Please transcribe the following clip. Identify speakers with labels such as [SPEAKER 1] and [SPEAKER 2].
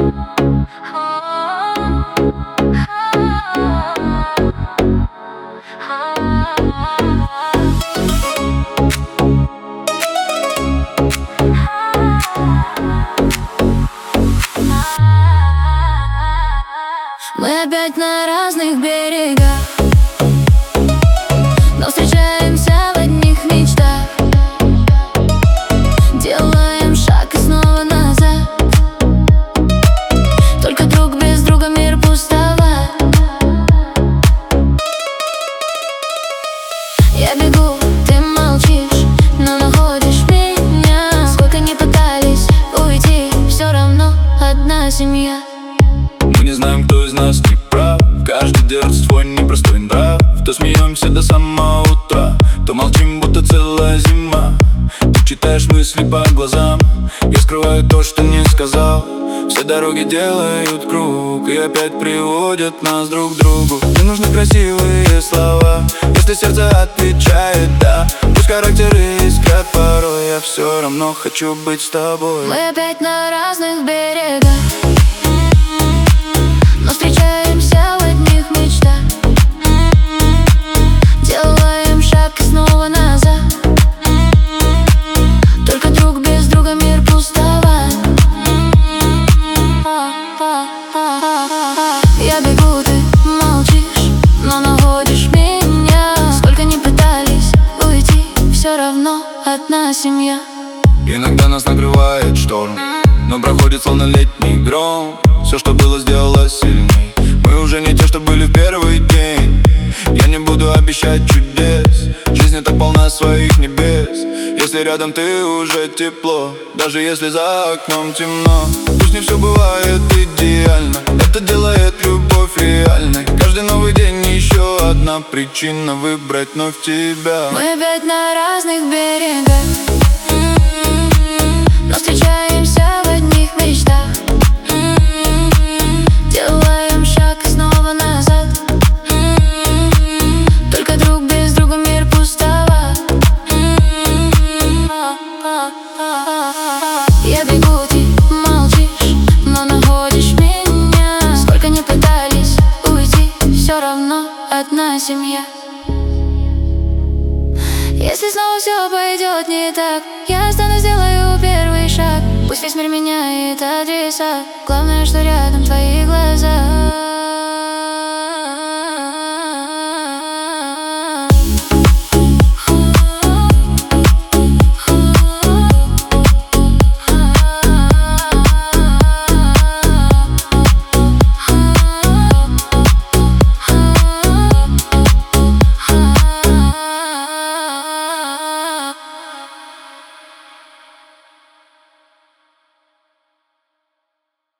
[SPEAKER 1] Мы опять на разных берегах, но встречаемся в одних мечтах. Делаем шаг и снова назад. Только друг без друга мир пустоват. Я бегу, ты молчишь, но находишь меня. Сколько ни пытались уйти, все равно одна семья.
[SPEAKER 2] Мы не знаем, кто из нас не прав. Каждый держит свой непростой нрав. То смеемся до самого утра, то молчим, будто целая зима. Ты читаешь мысли по глазам, я скрываю то, что не сказал. Все дороги делают круг и опять приводят нас друг к другу. Не нужны красивые слова, если сердце отвечает «да». Пусть характеры искрят порой, я все равно хочу быть с тобой.
[SPEAKER 1] Мы опять на разных берегах, но встречаемся в одних мечтах. Делаем шаг и снова назад. Только друг без друга мир пустоват. Я бегу, ты молчишь, но находишь меня. Сколько ни пытались уйти, все равно одна семья.
[SPEAKER 2] Иногда нас накрывает шторм, но проходит словно летний гром. Все, что было, сделалось сильней. Мы уже не те, что были в первый день. Я не буду обещать чудес, жизнь так полна своих небес. Если рядом ты, уже тепло, даже если за окном темно. Пусть не все бывает идеально, это делает любовь реальной. Каждый новый день еще одна причина выбрать вновь тебя.
[SPEAKER 1] Мы опять на разных берегах, но встречаемся в одних мечтах. Делаем шаг и снова назад. Только друг без друга мир пустоват. Я бегу, ты молчишь, но находишь меня. Сколько ни пытались уйти, все равно одна семья. Если снова все пойдет не так, я останусь, сделаю первый шаг. Пусть весь мир меняет адреса, главное, что рядом твои глаза.